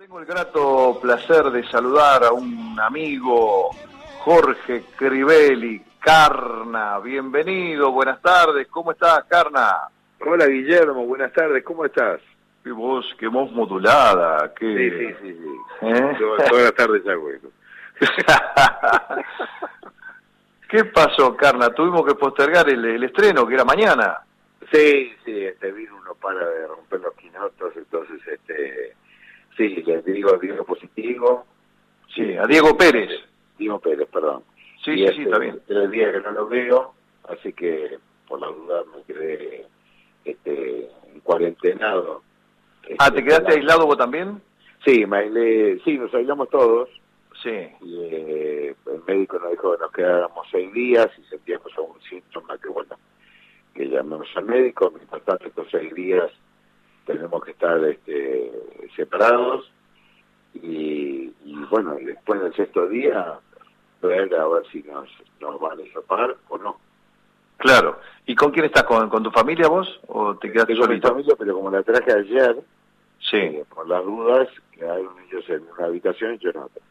Tengo el grato placer de saludar a un amigo, Jorge Crivelli, Carna. Bienvenido, buenas tardes, ¿cómo estás, Carna? Hola, Guillermo, buenas tardes, ¿cómo estás? Qué voz modulada, Sí. Todas las tardes ya, bueno. ¿Qué pasó, Carna? Tuvimos que postergar el estreno, que era mañana. Sí, vino uno para de romper los quinotos, entonces, sí, les digo positivo. Sí, a Diego Pérez. Diego Pérez, perdón. Sí, está bien. 3 días que no lo veo, así que por la duda me quedé cuarentenado. ¿Te quedaste aislado vos también? Sí, sí, nos aislamos todos. Sí. Y el médico nos dijo que nos quedáramos 6 días y sentíamos algún síntoma que llamemos al médico. Mientras tanto, estos 6 días tenemos que estar separados y bueno, después del 6.º día ver a ver si nos van a hisopar o no. Claro. ¿Y con quién estás? ¿Con tu familia vos? ¿O te quedaste Tengo solito? mi familia, pero como la traje ayer, Sí. por las dudas, quedaron ellos en una habitación y yo en otra.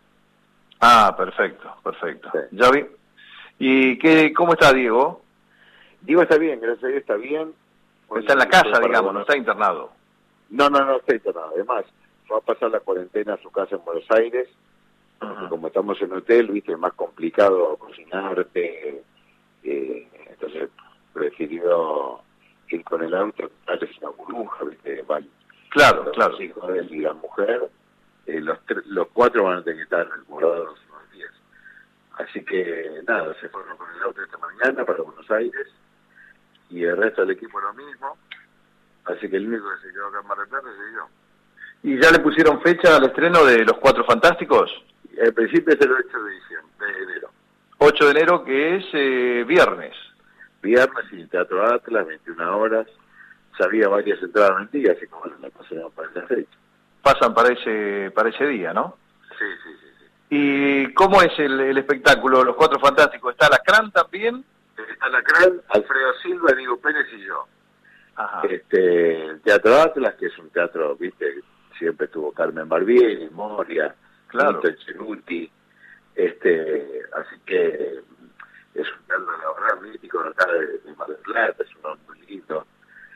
Ah, perfecto. Sí. Ya vi. ¿Y cómo está Diego? Diego está bien, gracias a Dios está bien. Está en la casa, digamos, no está internado. No está internado. Además, va a pasar la cuarentena a su casa en Buenos Aires, porque como estamos en hotel, viste, es más complicado cocinarte, entonces prefirió ir con el auto, darles una burbuja, viste, van. Claro. Los hijos de él y la mujer, los 4 van a tener que estar guardados unos días. Así que nada, se fueron con el auto esta mañana para Buenos Aires y el resto del equipo lo mismo. Así que el único que se quedó acá en Mar del Plata soy yo. ¿Y ya le pusieron fecha al estreno de Los Cuatro Fantásticos? El principio es el 8 de enero. 8 de enero, que es viernes. Viernes y Teatro Atlas, 21 horas. Ya había varias entradas vendidas, así que bueno, la pasamos para esa fecha. Pasan para ese día, ¿no? Sí. ¿Y cómo es el espectáculo, Los Cuatro Fantásticos? ¿Está Lacrán también? Está Lacrán, Alfredo Silva, Diego Pérez y yo. Ajá. El Teatro Atlas, que es un teatro, viste, siempre estuvo Carmen Barbieri, Moria, claro. Tito Chenuti, así que es un teatro, la verdad, mítico acá de Mar del Plata, es un hombre muy lindo.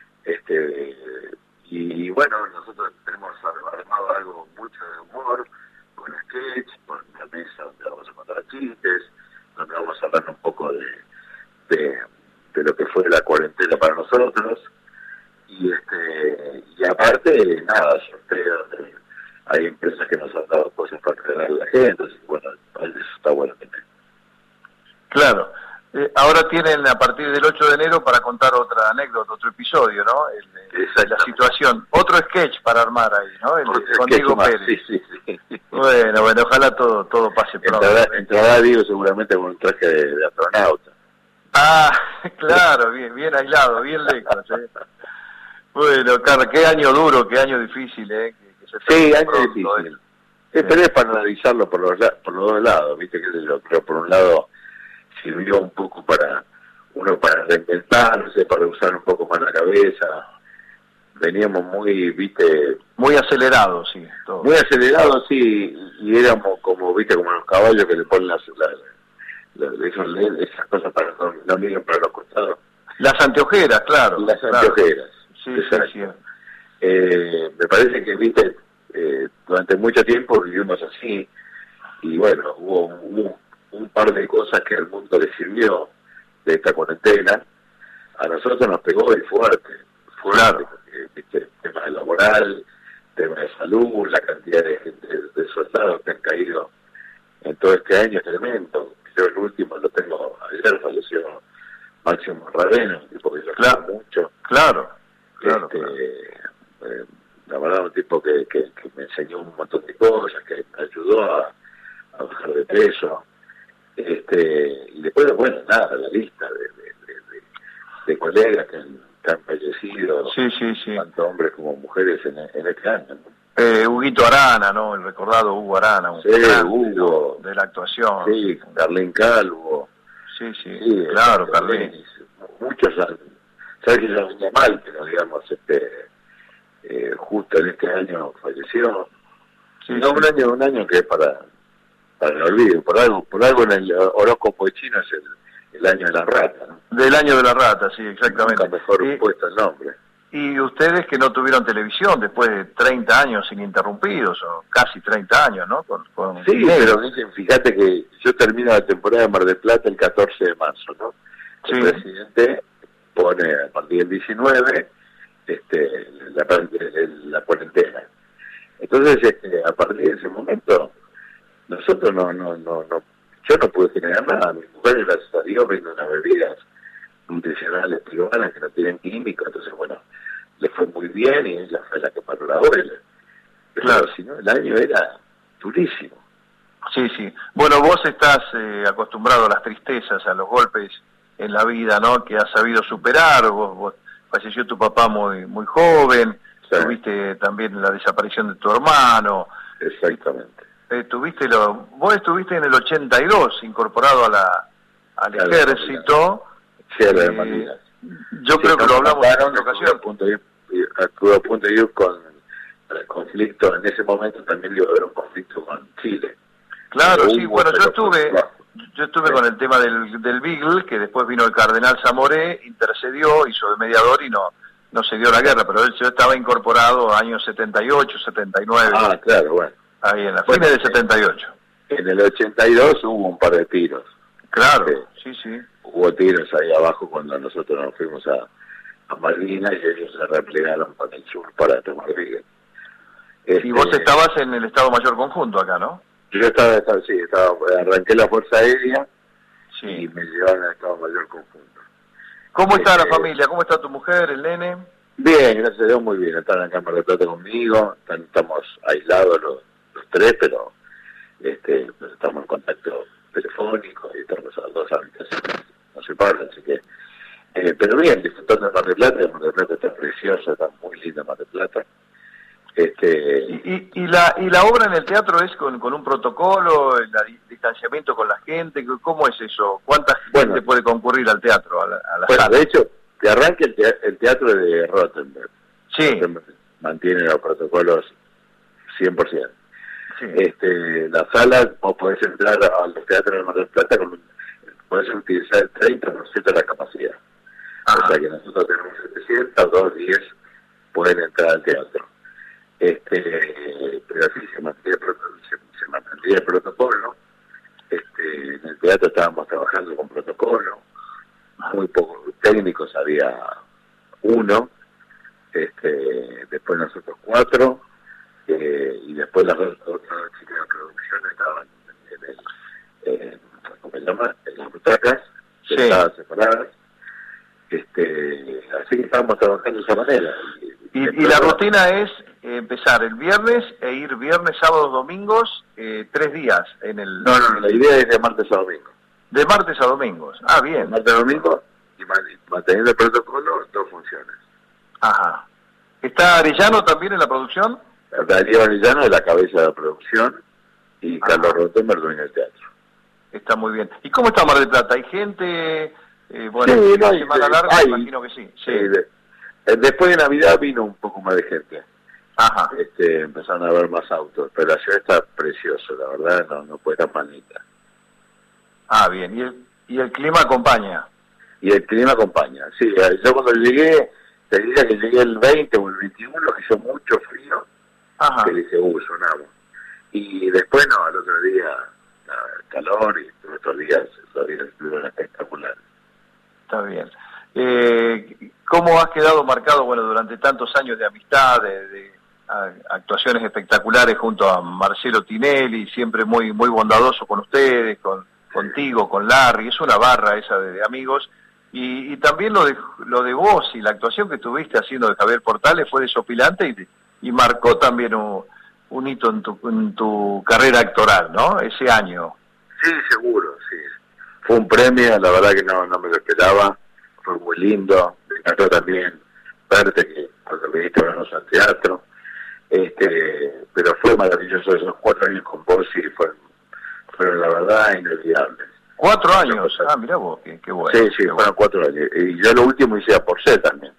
Y bueno, nosotros tenemos armado algo mucho de humor, con sketch, con una mesa donde vamos a contar chistes, donde vamos a hablar un poco de lo que fue la cuarentena para nosotros. Y aparte, nada, sorteo, hay empresas que nos han dado cosas para regalar a la gente, así que bueno, eso está bueno también. Claro. Ahora tienen a partir del 8 de enero para contar otra anécdota, otro episodio, ¿no? La situación. Otro sketch para armar ahí, ¿no? Con Diego Pérez. Sí. Bueno, ojalá todo pase pronto. Entrará Diego seguramente con un traje de astronauta. Ah, claro, bien aislado, bien lejos. Bueno, Carlos, qué año duro, qué año difícil, que sí, año difícil. Pero es para analizarlo por los dos lados, viste, que yo creo por un lado sirvió un poco para reinventarse, para usar un poco más la cabeza. Veníamos muy acelerados, sí. Todo. Muy acelerados, sí, y éramos como los caballos que le ponen esas cosas para no miren para los costados. Las anteojeras, claro. Las anteojeras. Sí. Me parece que, durante mucho tiempo vivimos así, y bueno, hubo un par de cosas que al mundo le sirvió de esta cuarentena. A nosotros nos pegó fuerte, claro. Porque, tema laboral, tema de salud, la cantidad de gente, de soldados que han caído en todo este año es tremendo. Yo el último lo tengo ayer, falleció Máximo Ravena, un tipo que yo quiero mucho. Claro. La verdad, un tipo que me enseñó un montón de cosas, que me ayudó a bajar de peso. Y después, bueno, nada, la lista de colegas que han fallecido, sí. tanto hombres como mujeres en este año, ¿no? Huguito Arana, ¿no? El recordado Hugo Arana, un grande, Hugo, ¿no? De la actuación. Sí, Carlín Calvo. Sí, claro, Carlín. Muchos, sabes que ya venía mal, pero digamos, justo en este año falleció. Sí, no, sí. Un año que es para el olvido, por algo en el horóscopo chino es el año de la rata, ¿no? Del año de la rata, sí, exactamente. Nunca mejor puesto el nombre. Y ustedes que no tuvieron televisión después de 30 años ininterrumpidos, o casi 30 años, ¿no? Sí, pero dicen, fíjate que yo termino la temporada de Mar del Plata el 14 de marzo, ¿no? El presidente pone a partir del 19 la cuarentena. Entonces, a partir de ese momento, nosotros yo no pude generar nada. Mi mujer, gracias a Dios, vende unas bebidas nutricionales peruanas que no tienen químicos, entonces, bueno, le fue muy bien y ella fue la que paró la huelga. Pero claro, si no, el año era durísimo. Sí, sí. Bueno, vos estás acostumbrado a las tristezas, a los golpes en la vida, ¿no? Que has sabido superar. Vos falleció tu papá muy joven, sí. Tuviste también la desaparición de tu hermano. Exactamente. Vos estuviste en el 82 incorporado al ejército. Sí, a la hermanidad. Yo creo que lo hablamos en otra ocasión. Estuve a punto de ir con el conflicto. En ese momento también iba a haber un conflicto con Chile. Claro, sí, bueno, yo estuve con el tema del Beagle, que después vino el cardenal Zamoré, intercedió, hizo de mediador y no se dio la guerra, pero yo estaba incorporado años 78, 79. Ah, claro, bueno. Ahí en la fines del 78. En el 82 hubo un par de tiros. Claro, sí. Hubo tiros ahí abajo cuando nosotros nos fuimos a Malvinas y ellos se replegaron para el sur para tomar Beagle. Y vos estabas en el Estado Mayor Conjunto acá, ¿no? Yo arranqué la Fuerza Aérea y me llevaron al Estado Mayor Conjunto. ¿Cómo está la familia? ¿Cómo está tu mujer, el nene? Bien, gracias a Dios, muy bien. Están en Cámara de Plata conmigo, estamos aislados los tres, pero estamos en contacto telefónico y estamos a 2 habitaciones, no se paran, así que... pero bien, disfrutando de Mar del Plata. Mar del Plata está preciosa, está muy linda Mar del Plata. ¿Y la obra en el teatro es con un protocolo, el distanciamiento con la gente? ¿Cómo es eso? ¿Cuánta gente puede concurrir al teatro? A la sala? De hecho, que arranque el teatro de Rottenberg. Sí. Rottenberg mantiene los protocolos 100%. Sí. La sala, vos podés entrar a los teatros de Mar del Plata, podés utilizar el 30% de la capacidad. Ajá. O sea que nosotros tenemos 700, 210 pueden entrar al teatro. Pero así se mantenía el protocolo. En el teatro estábamos trabajando con protocolo, muy pocos técnicos, había uno, después nosotros 4, y después las otras chicas de producción estaban ¿cómo se llama? En las butacas, estaban separadas. Así que estábamos trabajando de esa manera. Y la rutina es empezar el viernes e ir viernes, sábados, domingos, 3 días en el... No, la idea es de martes a domingo. De martes a domingos, bien. De martes a domingo y manteniendo el protocolo, 2 funciones. Ajá. ¿Está Arellano también en la producción? Darío Arellano es la cabeza de la producción y Carlos Rottenberg dueño del teatro. Está muy bien. ¿Y cómo está Mar del Plata? ¿Hay gente? Sí, semana larga, imagino que sí. Después de Navidad vino un poco más de gente. Ajá. Empezaron a haber más autos, pero la ciudad está preciosa, la verdad, no puede estar manita. Bien. ¿Y el clima acompaña? Y el clima acompaña, sí. Yo cuando llegué, te diría que llegué el 20 o el 21, que hizo mucho frío. Ajá. Que dije, sonamos. Y después al otro día, calor, y todos estos días, los días estuvieron espectaculares. Está bien. ¿Cómo has quedado marcado, durante tantos años de amistad, de actuaciones espectaculares junto a Marcelo Tinelli, siempre muy bondadoso con ustedes, contigo, con Larry? Es una barra esa de amigos. Y también lo de vos y la actuación que tuviste haciendo de Javier Portales fue desopilante y marcó también un hito en tu carrera actoral, ¿no? Ese año. Sí, seguro, sí. Fue un premio, la verdad que no me lo esperaba, fue muy lindo, me encantó también verte que cuando viniste a vernos al teatro, pero fue maravilloso esos 4 años con vos y fueron la verdad inolvidables. 4 años, mirá vos, qué bueno. Sí, fueron 4 años, y yo lo último hice a Porcel también.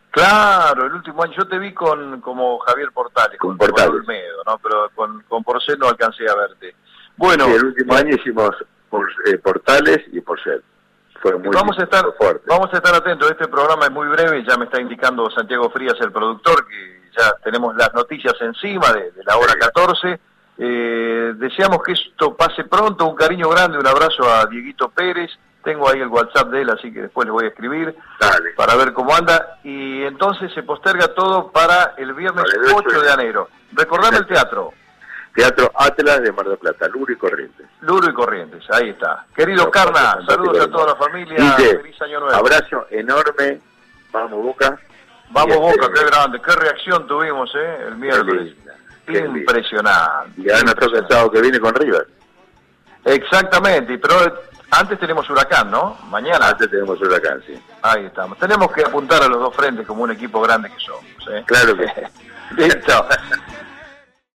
Claro, el último año yo te vi como Javier Portales, con Portales. Olmedo, ¿no? Pero con Porcel no alcancé a verte. Bueno, sí, el último año hicimos Portales y Porcel. Fue muy vamos a estar atentos. Este programa es muy breve, ya me está indicando Santiago Frías, el productor, que ya tenemos las noticias encima de la hora 14. Deseamos que esto pase pronto. Un cariño grande, un abrazo a Dieguito Pérez. Tengo ahí el WhatsApp de él, así que después le voy a escribir. Dale. Para ver cómo anda. Y entonces se posterga todo para el viernes 8 de enero. Recordame el teatro. Teatro Atlas de Mar del Plata, Luro y Corrientes. Luro y Corrientes, ahí está. Querido Carna, saludos a toda la familia. Guille, feliz año nuevo. Abrazo enorme. Vamos, Boca. Vamos, Boca, qué grande. Qué reacción tuvimos, el miércoles. Impresionante. Y ahora nos toca el sábado que viene con River. Exactamente, pero antes tenemos Huracán, ¿no? Mañana. Antes tenemos Huracán, sí. Ahí estamos. Tenemos que apuntar a los dos frentes como un equipo grande que somos. Claro que sí. Listo.